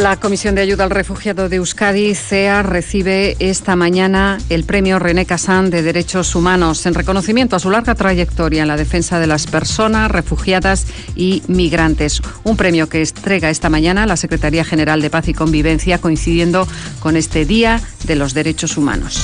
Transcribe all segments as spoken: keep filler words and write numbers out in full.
La Comisión de Ayuda al Refugiado de Euskadi, C E A, recibe esta mañana el premio René Cassin de Derechos Humanos en reconocimiento a su larga trayectoria en la defensa de las personas refugiadas y migrantes. Un premio que entrega esta mañana la Secretaría General de Paz y Convivencia, coincidiendo con este Día de los Derechos Humanos.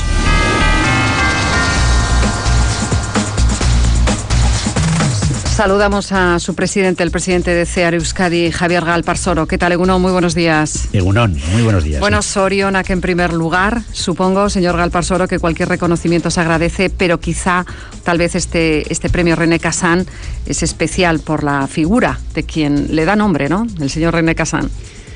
Saludamos a su presidente, el presidente de C E A Euskadi, Javier Galparsoro. ¿Qué tal, Egunon? Muy buenos días. Egunon, muy buenos días. Bueno, Soriona, que en primer lugar, supongo, señor Galparsoro, que cualquier reconocimiento se agradece, pero quizá, tal vez este, este premio René Cassin es especial por la figura de quien le da nombre, ¿no? El señor René Cassin.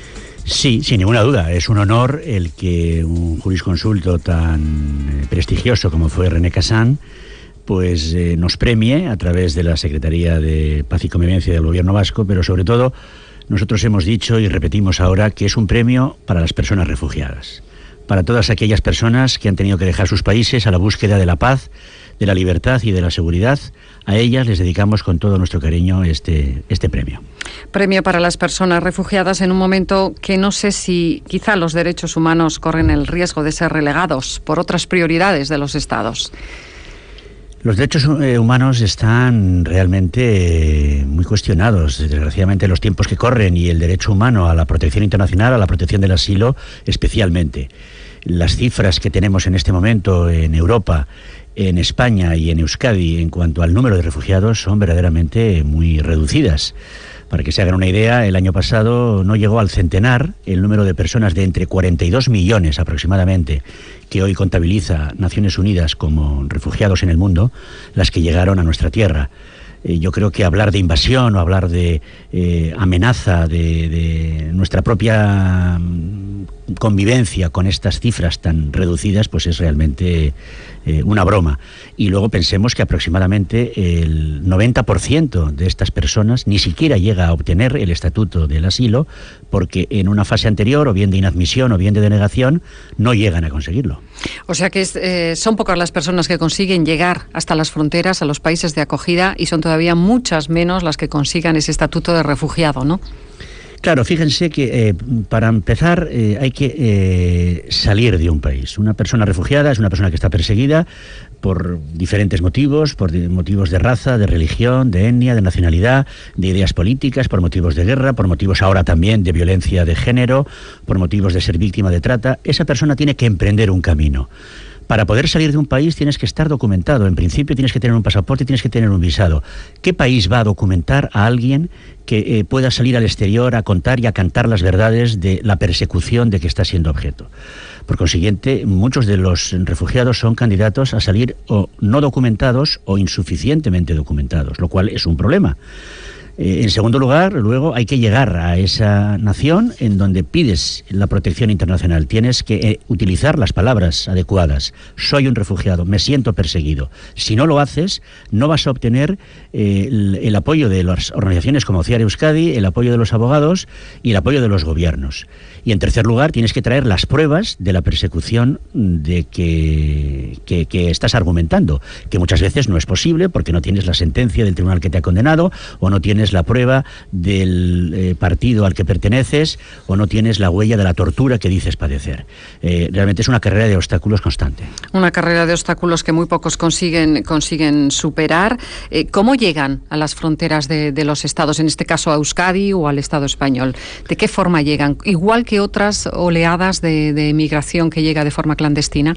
Sí, sin ninguna duda. Es un honor el que un jurisconsulto tan prestigioso como fue René Cassin pues eh, nos premie a través de la Secretaría de Paz y Convivencia del Gobierno Vasco, pero sobre todo nosotros hemos dicho y repetimos ahora que es un premio para las personas refugiadas, para todas aquellas personas que han tenido que dejar sus países a la búsqueda de la paz, de la libertad y de la seguridad. A ellas les dedicamos con todo nuestro cariño este, este premio. Premio para las personas refugiadas en un momento que no sé si quizá los derechos humanos corren el riesgo de ser relegados por otras prioridades de los Estados. Los derechos humanos están realmente muy cuestionados, desgraciadamente, en los tiempos que corren, y el derecho humano a la protección internacional, a la protección del asilo especialmente. Las cifras que tenemos en este momento en Europa, en España y en Euskadi en cuanto al número de refugiados son verdaderamente muy reducidas. Para que se hagan una idea, el año pasado no llegó al centenar el número de personas de entre cuarenta y dos millones aproximadamente que hoy contabiliza Naciones Unidas como refugiados en el mundo, las que llegaron a nuestra tierra. Eh, yo creo que hablar de invasión o hablar de eh, amenaza de, de nuestra propia convivencia con estas cifras tan reducidas, pues es realmente eh, una broma. Y luego pensemos que aproximadamente el noventa por ciento de estas personas ni siquiera llega a obtener el estatuto del asilo, porque en una fase anterior, o bien de inadmisión o bien de denegación, no llegan a conseguirlo. O sea que es, eh, son pocas las personas que consiguen llegar hasta las fronteras, a los países de acogida, y son todavía muchas menos las que consigan ese estatuto de refugiado, ¿no? Claro, fíjense que eh, para empezar eh, hay que eh, salir de un país. Una persona refugiada es una persona que está perseguida por diferentes motivos, por motivos de raza, de religión, de etnia, de nacionalidad, de ideas políticas, por motivos de guerra, por motivos ahora también de violencia de género, por motivos de ser víctima de trata. Esa persona tiene que emprender un camino. Para poder salir de un país tienes que estar documentado. En principio tienes que tener un pasaporte y tienes que tener un visado. ¿Qué país va a documentar a alguien que eh, pueda salir al exterior a contar y a cantar las verdades de la persecución de que está siendo objeto? Por consiguiente, muchos de los refugiados son candidatos a salir o no documentados o insuficientemente documentados, lo cual es un problema. Eh, en segundo lugar, luego hay que llegar a esa nación en donde pides la protección internacional. Tienes que eh, utilizar las palabras adecuadas. Soy un refugiado, me siento perseguido. Si no lo haces, no vas a obtener eh, el, el apoyo de las organizaciones como C E A Euskadi, el apoyo de los abogados y el apoyo de los gobiernos. Y en tercer lugar, tienes que traer las pruebas de la persecución de que, que, que estás argumentando, que muchas veces no es posible porque no tienes la sentencia del tribunal que te ha condenado, o no tienes la prueba del eh, partido al que perteneces, o no tienes la huella de la tortura que dices padecer. Eh, realmente es una carrera de obstáculos constante. Una carrera de obstáculos que muy pocos consiguen, consiguen superar. Eh, ¿Cómo llegan a las fronteras de, de los estados, en este caso a Euskadi o al Estado español? ¿De qué forma llegan? Igual que otras oleadas de, de migración que llega de forma clandestina.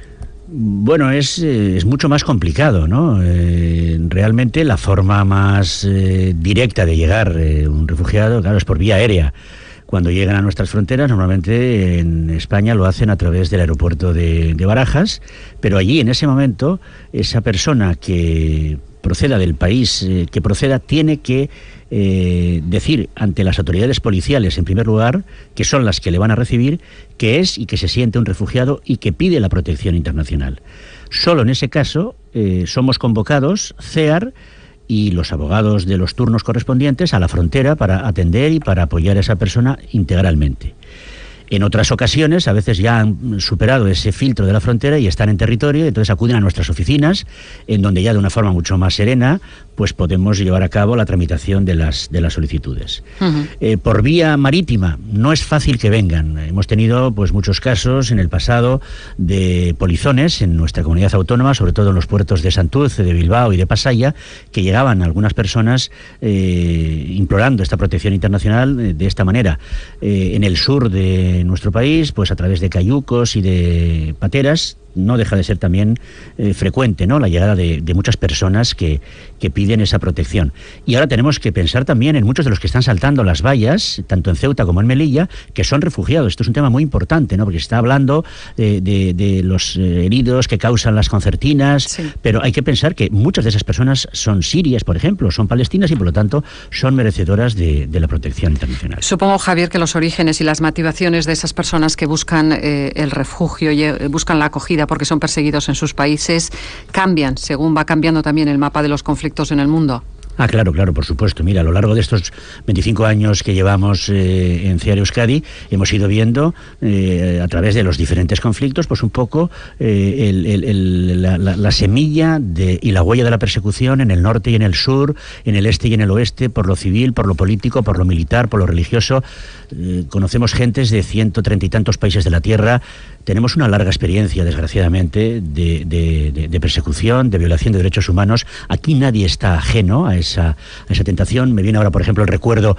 Bueno, es, es mucho más complicado, ¿no? Eh, realmente la forma más eh, directa de llegar eh, un refugiado, claro, es por vía aérea. Cuando llegan a nuestras fronteras, normalmente en España lo hacen a través del aeropuerto de, de Barajas, pero allí, en ese momento, esa persona que proceda del país eh, que proceda tiene que eh, decir ante las autoridades policiales, en primer lugar, que son las que le van a recibir, que es y que se siente un refugiado y que pide la protección internacional. Solo en ese caso eh, somos convocados, C E A R y los abogados de los turnos correspondientes, a la frontera para atender y para apoyar a esa persona integralmente. En otras ocasiones, a veces ya han superado ese filtro de la frontera y están en territorio, entonces acuden a nuestras oficinas, en donde ya de una forma mucho más serena pues podemos llevar a cabo la tramitación de las, de las solicitudes. Uh-huh. Eh, por vía marítima, no es fácil que vengan. Hemos tenido pues muchos casos en el pasado de polizones en nuestra comunidad autónoma, sobre todo en los puertos de Santurce, de Bilbao y de Pasaia, que llegaban algunas personas eh, implorando esta protección internacional eh, de esta manera. Eh, en el sur de nuestro país, pues a través de cayucos y de pateras, no deja de ser también eh, frecuente, ¿no?, la llegada de, de muchas personas que, que piden esa protección. Y ahora tenemos que pensar también en muchos de los que están saltando las vallas, tanto en Ceuta como en Melilla, que son refugiados. Esto es un tema muy importante, ¿no?, porque se está hablando de, de, de los eh, heridos que causan las concertinas, sí. Pero hay que pensar que muchas de esas personas son sirias, por ejemplo, son palestinas y por lo tanto son merecedoras de, de la protección internacional. Supongo, Javier, que los orígenes y las motivaciones de esas personas que buscan eh, el refugio y eh, buscan la acogida porque son perseguidos en sus países, cambian según va cambiando también el mapa de los conflictos en el mundo. Ah, claro, claro, por supuesto. Mira, a lo largo de estos veinticinco años que llevamos eh, en C E A R Euskadi, hemos ido viendo eh, a través de los diferentes conflictos, pues un poco eh, el, el, el, la, la, la semilla de, y la huella de la persecución en el norte y en el sur, en el este y en el oeste, por lo civil, por lo político, por lo militar, por lo religioso. Eh, conocemos gentes de ciento treinta y tantos países de la Tierra. Tenemos una larga experiencia, desgraciadamente, de, de, de, de persecución, de violación de derechos humanos. Aquí nadie está ajeno a esa, a esa tentación. Me viene ahora, por ejemplo, el recuerdo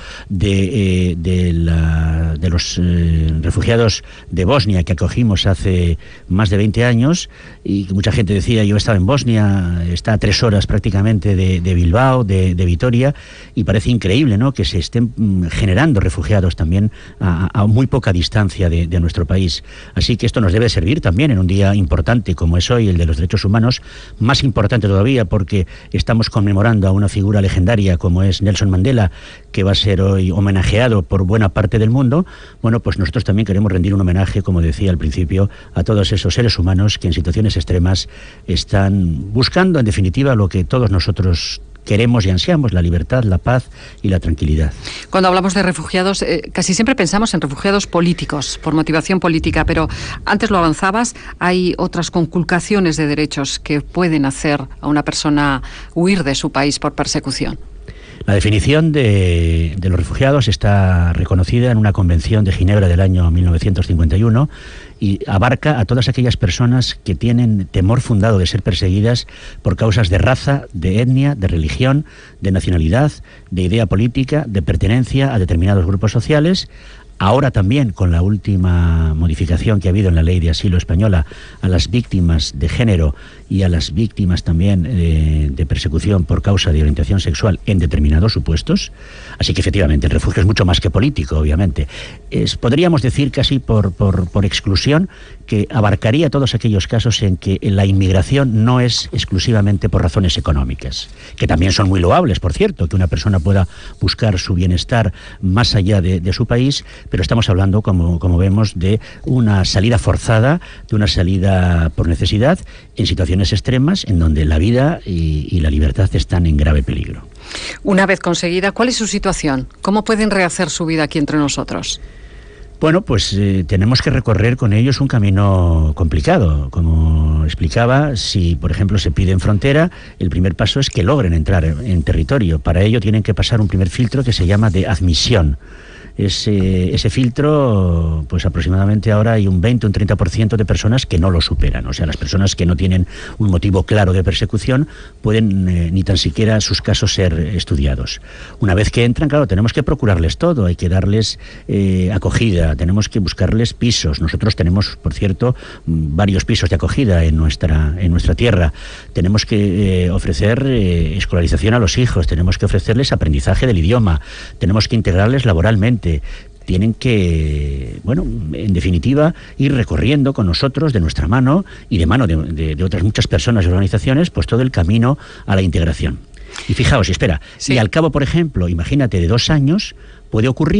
de, eh, de, la, de los eh, refugiados de Bosnia que acogimos hace más de veinte años y que mucha gente decía, yo he estado en Bosnia, está a tres horas prácticamente de, de Bilbao, de, de Vitoria, y parece increíble, ¿no?, que se estén generando refugiados también a, a muy poca distancia de, de nuestro país. Así que esto nos debe servir también en un día importante como es hoy, el de los derechos humanos, más importante todavía porque estamos conmemorando a una figura legendaria como es Nelson Mandela, que va a ser hoy homenajeado por buena parte del mundo. Bueno, pues nosotros también queremos rendir un homenaje, como decía al principio, a todos esos seres humanos que en situaciones extremas están buscando, en definitiva, lo que todos nosotros queremos y ansiamos, la libertad, la paz y la tranquilidad. Cuando hablamos de refugiados, eh, casi siempre pensamos en refugiados políticos, por motivación política, pero antes lo avanzabas, hay otras conculcaciones de derechos que pueden hacer a una persona huir de su país por persecución. La definición de, de los refugiados está reconocida en una convención de Ginebra del año mil novecientos cincuenta y uno y abarca a todas aquellas personas que tienen temor fundado de ser perseguidas por causas de raza, de etnia, de religión, de nacionalidad, de idea política, de pertenencia a determinados grupos sociales. Ahora también, con la última modificación que ha habido en la ley de asilo española, a las víctimas de género y a las víctimas también de, de persecución por causa de orientación sexual en determinados supuestos. Así que efectivamente el refugio es mucho más que político, obviamente. Es, podríamos decir casi por, por, por exclusión que abarcaría todos aquellos casos en que la inmigración no es exclusivamente por razones económicas, que también son muy loables, por cierto, que una persona pueda buscar su bienestar más allá de, de su país, pero estamos hablando, como, como vemos, de una salida forzada, de una salida por necesidad, en situaciones extremas en donde la vida y, y la libertad están en grave peligro. Una vez conseguida, ¿cuál es su situación? ¿Cómo pueden rehacer su vida aquí entre nosotros? Bueno, pues eh, tenemos que recorrer con ellos un camino complicado. Como explicaba, si por ejemplo se pide en frontera, el primer paso es que logren entrar en territorio. Para ello tienen que pasar un primer filtro que se llama de admisión. Ese, ese filtro, pues aproximadamente ahora hay un veinte, un treinta por ciento de personas que no lo superan. O sea, las personas que no tienen un motivo claro de persecución pueden eh, ni tan siquiera sus casos ser estudiados. Una vez que entran, claro, tenemos que procurarles todo, hay que darles eh, acogida, tenemos que buscarles pisos. Nosotros tenemos, por cierto, varios pisos de acogida en nuestra, en nuestra tierra. Tenemos que eh, ofrecer eh, escolarización a los hijos, tenemos que ofrecerles aprendizaje del idioma, tenemos que integrarles laboralmente. Tienen que, bueno, en definitiva, ir recorriendo con nosotros, de nuestra mano y de mano de, de, de otras muchas personas y organizaciones, pues todo el camino a la integración. Y fijaos, espera, sí. Y al cabo, por ejemplo, imagínate, de dos años, puede ocurrir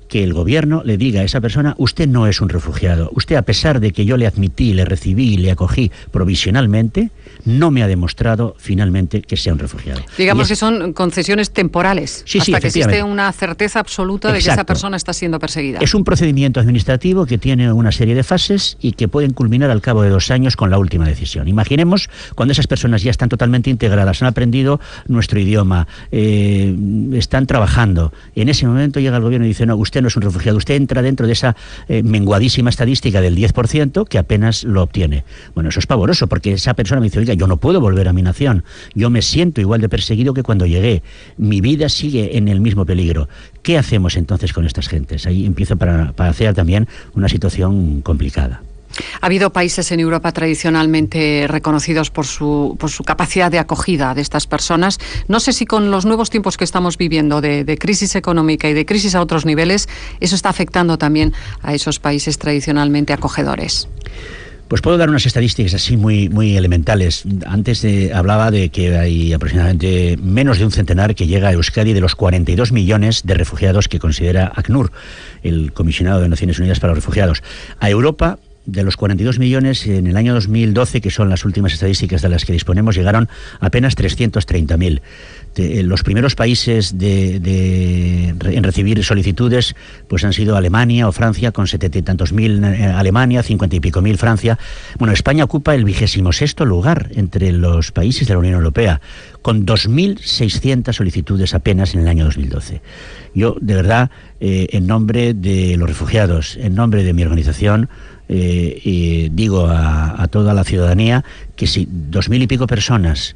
que el gobierno le diga a esa persona: usted no es un refugiado, usted, a pesar de que yo le admití, le recibí y le acogí provisionalmente, no me ha demostrado finalmente que sea un refugiado. Digamos es... que son concesiones temporales, sí, hasta sí, que existe una certeza absoluta de Exacto. que esa persona está siendo perseguida. Es un procedimiento administrativo que tiene una serie de fases y que pueden culminar al cabo de dos años con la última decisión. Imaginemos cuando esas personas ya están totalmente integradas, han aprendido nuestro idioma, eh, están trabajando. En ese momento llega el gobierno y dice: no, usted no es un refugiado, usted entra dentro de esa eh, menguadísima estadística del diez por ciento que apenas lo obtiene. Bueno, eso es pavoroso, porque esa persona me dice: oiga, yo no puedo volver a mi nación, yo me siento igual de perseguido que cuando llegué, mi vida sigue en el mismo peligro. ¿Qué hacemos entonces con estas gentes? Ahí empieza para, para hacer también una situación complicada. Ha habido países en Europa tradicionalmente reconocidos por su, por su capacidad de acogida de estas personas. No sé si con los nuevos tiempos que estamos viviendo de, de crisis económica y de crisis a otros niveles, eso está afectando también a esos países tradicionalmente acogedores. Pues puedo dar unas estadísticas así muy, muy elementales. Antes de, hablaba de que hay aproximadamente menos de un centenar que llega a Euskadi de los cuarenta y dos millones de refugiados que considera ACNUR, el Comisionado de Naciones Unidas para los Refugiados. A Europa, de los cuarenta y dos millones, en el año dos mil doce, que son las últimas estadísticas de las que disponemos, llegaron apenas trescientos treinta mil. Los primeros países de, de, en recibir solicitudes pues han sido Alemania o Francia, con setenta y tantos mil Alemania, cincuenta y pico mil Francia. Bueno, España ocupa el vigésimo sexto lugar entre los países de la Unión Europea, con dos mil seiscientas solicitudes apenas en el año dos mil doce. Yo, de verdad, eh, en nombre de los refugiados, en nombre de mi organización, eh, eh, digo a, a toda la ciudadanía que si dos mil y pico personas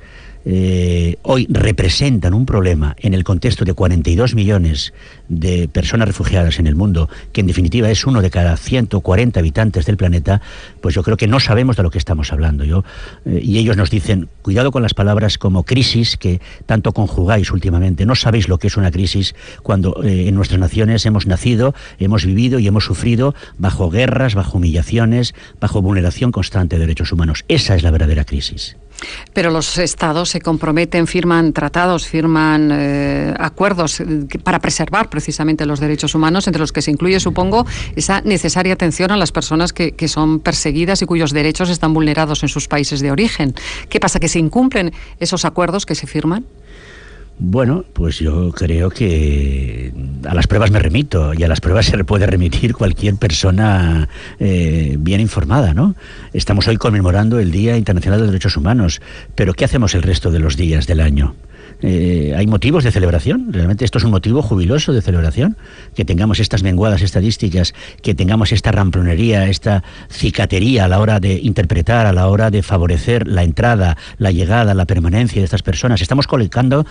Eh, hoy representan un problema en el contexto de cuarenta y dos millones de personas refugiadas en el mundo, que en definitiva es uno de cada ciento cuarenta habitantes del planeta, pues yo creo que no sabemos de lo que estamos hablando. Yo eh, y ellos nos dicen: cuidado con las palabras como crisis, que tanto conjugáis últimamente. No sabéis lo que es una crisis cuando eh, en nuestras naciones hemos nacido, hemos vivido y hemos sufrido bajo guerras, bajo humillaciones, bajo vulneración constante de derechos humanos. Esa es la verdadera crisis. Pero los estados se comprometen, firman tratados, firman eh, acuerdos para preservar precisamente los derechos humanos, entre los que se incluye, supongo, esa necesaria atención a las personas que, que son perseguidas y cuyos derechos están vulnerados en sus países de origen. ¿Qué pasa? ¿Que se incumplen esos acuerdos que se firman? Bueno, pues yo creo que a las pruebas me remito, y a las pruebas se puede remitir cualquier persona eh, bien informada, ¿no? Estamos hoy conmemorando el Día Internacional de los Derechos Humanos, pero ¿qué hacemos el resto de los días del año? Eh, ¿Hay motivos de celebración? ¿Realmente esto es un motivo jubiloso de celebración? Que tengamos estas menguadas estadísticas, que tengamos esta ramplonería, esta cicatería a la hora de interpretar, a la hora de favorecer la entrada, la llegada, la permanencia de estas personas. Estamos colocando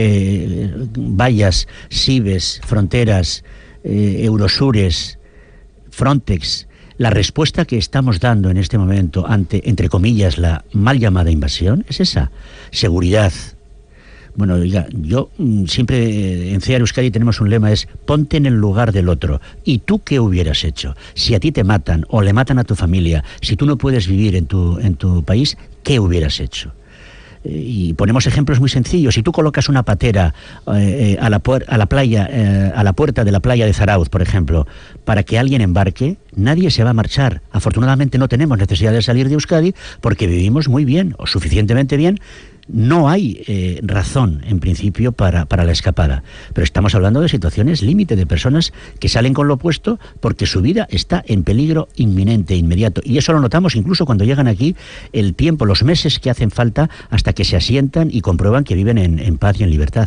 eh, vallas, SIBES, fronteras, eh, Eurosures, Frontex. La respuesta que estamos dando en este momento ante, entre comillas, la mal llamada invasión es esa: seguridad. Bueno, oiga, yo mmm, siempre en C E A R Euskadi tenemos un lema, es: ponte en el lugar del otro. ¿Y tú qué hubieras hecho? Si a ti te matan o le matan a tu familia, si tú no puedes vivir en tu, en tu país, ¿qué hubieras hecho? Y ponemos ejemplos muy sencillos. Si tú colocas una patera eh, a, la puer- a la playa, eh, a la puerta de la playa de Zarauz, por ejemplo, para que alguien embarque, nadie se va a marchar. Afortunadamente no tenemos necesidad de salir de Euskadi porque vivimos muy bien, o suficientemente bien. No hay eh, razón, en principio, para, para la escapada. Pero estamos hablando de situaciones límite, de personas que salen con lo opuesto porque su vida está en peligro inminente, inmediato. Y eso lo notamos incluso cuando llegan aquí, el tiempo, los meses que hacen falta hasta que se asientan y comprueban que viven en, en paz y en libertad.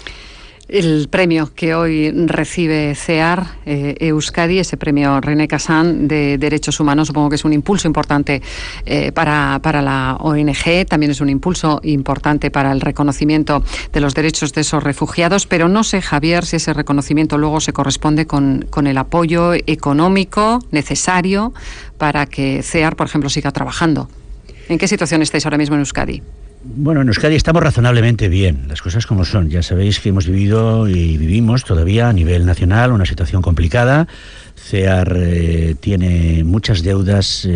El premio que hoy recibe C E A R eh, Euskadi, ese premio René Cassin de Derechos Humanos, supongo que es un impulso importante eh, para, para la O N G, también es un impulso importante para el reconocimiento de los derechos de esos refugiados, pero no sé, Javier, si ese reconocimiento luego se corresponde con, con el apoyo económico necesario para que C E A R, por ejemplo, siga trabajando. ¿En qué situación estáis ahora mismo en Euskadi? Bueno, en Euskadi estamos razonablemente bien, las cosas como son. Ya sabéis que hemos vivido y vivimos todavía a nivel nacional una situación complicada. CEAR eh, tiene muchas deudas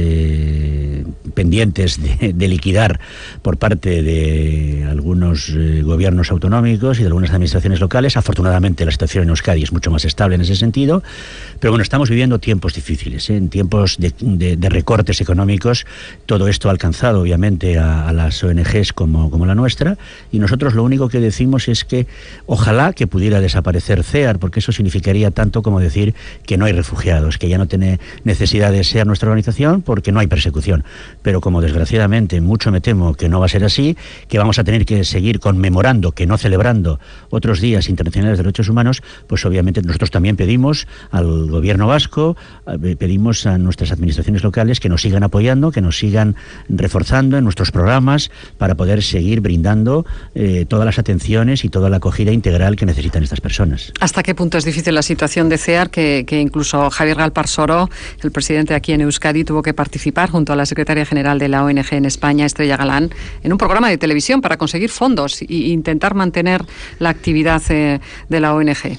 eh, pendientes de, de liquidar por parte de algunos eh, gobiernos autonómicos y de algunas administraciones locales. Afortunadamente la situación en Euskadi es mucho más estable en ese sentido, pero bueno, estamos viviendo tiempos difíciles, ¿eh? En tiempos de, de, de recortes económicos. Todo esto ha alcanzado obviamente a, a las O N Ges como, como la nuestra, y nosotros lo único que decimos es que ojalá que pudiera desaparecer CEAR, porque eso significaría tanto como decir que no hay refugiados, que ya no tiene necesidad de ser nuestra organización porque no hay persecución. Pero como desgraciadamente mucho me temo que no va a ser así, que vamos a tener que seguir conmemorando, que no celebrando otros días internacionales de derechos humanos, pues obviamente nosotros también pedimos al gobierno vasco, pedimos a nuestras administraciones locales que nos sigan apoyando, que nos sigan reforzando en nuestros programas para poder seguir brindando eh, todas las atenciones y toda la acogida integral que necesitan estas personas. ¿Hasta qué punto es difícil la situación de CEAR, que, que incluso Javier Galparsoro, el presidente aquí en Euskadi, tuvo que participar junto a la secretaria general de la O N G en España, Estrella Galán, en un programa de televisión para conseguir fondos e intentar mantener la actividad eh, de la O N G?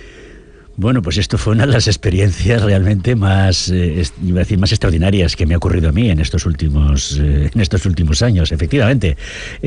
Bueno, pues esto fue una de las experiencias realmente más, eh, iba a decir, más extraordinarias que me ha ocurrido a mí en estos últimos, eh, en estos últimos años. Efectivamente,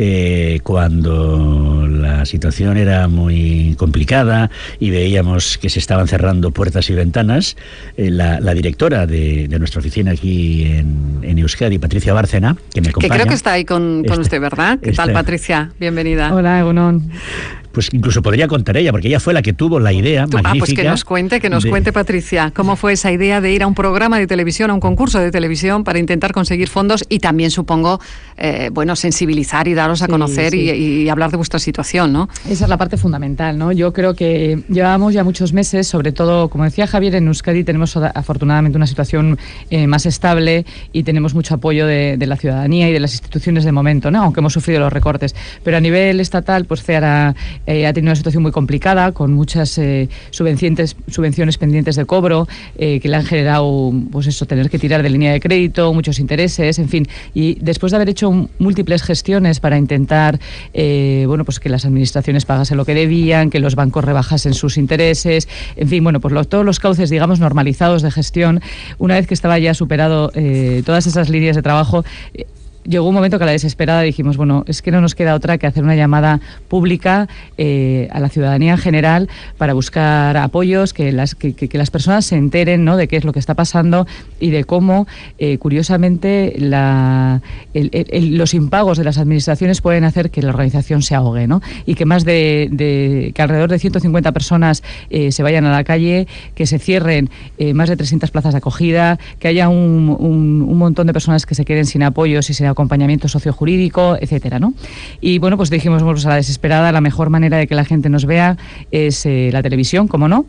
eh, cuando la situación era muy complicada y veíamos que se estaban cerrando puertas y ventanas, eh, la, la directora de, de nuestra oficina aquí en, en Euskadi, Patricia Bárcena, que me acompaña. Que creo que está ahí con, con está, usted, ¿verdad? ¿Qué está, tal, Patricia? Bienvenida. Hola, Egunon. Pues incluso podría contar ella, porque ella fue la que tuvo la idea Tú, magnífica. Ah, pues que nos cuente, que nos de... cuente, Patricia, cómo fue esa idea de ir a un programa de televisión, a un concurso de televisión para intentar conseguir fondos y también, supongo, eh, bueno, sensibilizar y daros a sí, conocer sí. Y, y hablar de vuestra situación, ¿no? Esa es la parte fundamental, ¿no? Yo creo que llevamos ya muchos meses, sobre todo, como decía Javier, en Euskadi tenemos afortunadamente una situación eh, más estable y tenemos mucho apoyo de, de la ciudadanía y de las instituciones de momento, ¿no? Aunque hemos sufrido los recortes. Pero a nivel estatal, pues CEAR ha, eh, ha tenido una situación muy complicada, con muchas eh, subvenciones, subvenciones pendientes de cobro, eh, que le han generado, pues eso, tener que tirar de línea de crédito, muchos intereses, en fin. Y después de haber hecho múltiples gestiones para intentar, eh, bueno, pues que las administraciones pagasen lo que debían, que los bancos rebajasen sus intereses, en fin, bueno, pues lo, todos los cauces, digamos, normalizados de gestión, una vez que estaba ya superado eh, todas esas líneas de trabajo, eh, llegó un momento que a la desesperada dijimos, bueno, es que no nos queda otra que hacer una llamada pública eh, a la ciudadanía en general para buscar apoyos, que las, que, que, que las personas se enteren, ¿no?, de qué es lo que está pasando y de cómo, eh, curiosamente, la, el, el, los impagos de las administraciones pueden hacer que la organización se ahogue, ¿no? Y que más de, de que alrededor de ciento cincuenta personas eh, se vayan a la calle, que se cierren eh, más de trescientas plazas de acogida, que haya un, un, un montón de personas que se queden sin apoyos y sin acompañamiento sociojurídico, etcétera, ¿no? Y bueno, pues dijimos, bueno, pues a la desesperada, la mejor manera de que la gente nos vea es eh, la televisión, como no,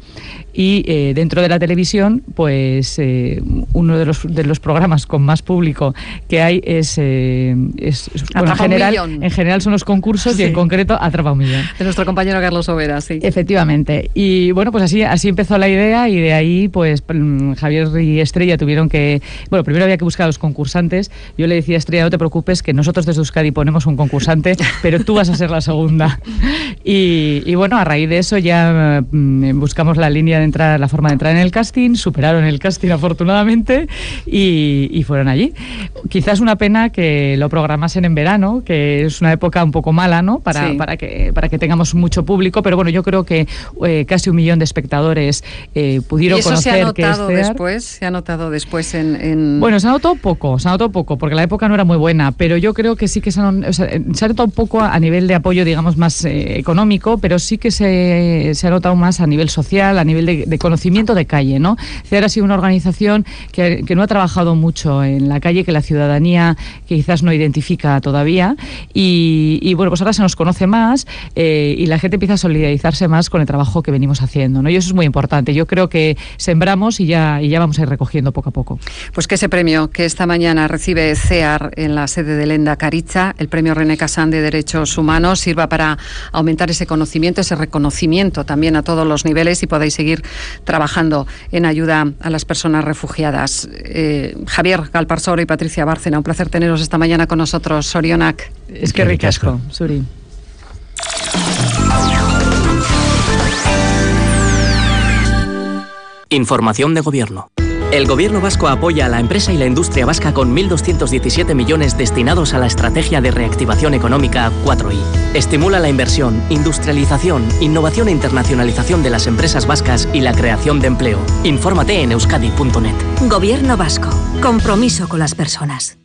y eh, dentro de la televisión, pues eh, uno de los de los programas con más público que hay es, eh, es bueno, en general, en general son los concursos, sí. Y en concreto Atrapa un Millón. De nuestro compañero Carlos Overa, sí. Efectivamente. Y bueno, pues así así empezó la idea y de ahí, pues Javier y Estrella tuvieron que, bueno, primero había que buscar a los concursantes. Yo le decía a Estrella, no te preocupes, que nosotros desde Euskadi ponemos un concursante, pero tú vas a ser la segunda. Y, y bueno, a raíz de eso ya mmm, buscamos la línea de entrar, la forma de entrar en el casting, superaron el casting afortunadamente y, y fueron allí. Quizás una pena que lo programasen en verano, que es una época un poco mala, ¿no? Para, sí. para, que, para que tengamos mucho público, pero bueno, yo creo que eh, casi un millón de espectadores eh, pudieron ¿Y eso conocer se ha notado que es CEAR. después? ¿Se ha notado después en, en...? Bueno, se ha notado poco, se ha notado poco, porque la época no era muy buena, pero yo creo que sí que se, han, o sea, se ha notado un poco a nivel de apoyo, digamos, más eh, económico, pero sí que se, se ha notado más a nivel social, a nivel de, de conocimiento de calle, ¿no? CEAR ha sido una organización que, que no ha trabajado mucho en la calle, que la ciudadanía que quizás no identifica todavía, y, y bueno, pues ahora se nos conoce más eh, y la gente empieza a solidarizarse más con el trabajo que venimos haciendo, ¿no? Y eso es muy importante. Yo creo que sembramos y ya, y ya vamos a ir recogiendo poco a poco. Pues que ese premio que esta mañana recibe CEAR en en la sede de Lehendakaritza. El premio René Cassin de Derechos Humanos sirva para aumentar ese conocimiento, ese reconocimiento también a todos los niveles y podáis seguir trabajando en ayuda a las personas refugiadas. Eh, Javier Galparsoro y Patricia Bárcena, un placer teneros esta mañana con nosotros. Sorionak. Es que ricasco, Suri. Información de Gobierno. El Gobierno vasco apoya a la empresa y la industria vasca con mil doscientos diecisiete millones destinados a la estrategia de reactivación económica cuatro i. Estimula la inversión, industrialización, innovación e internacionalización de las empresas vascas y la creación de empleo. Infórmate en euskadi punto net. Gobierno vasco. Compromiso con las personas.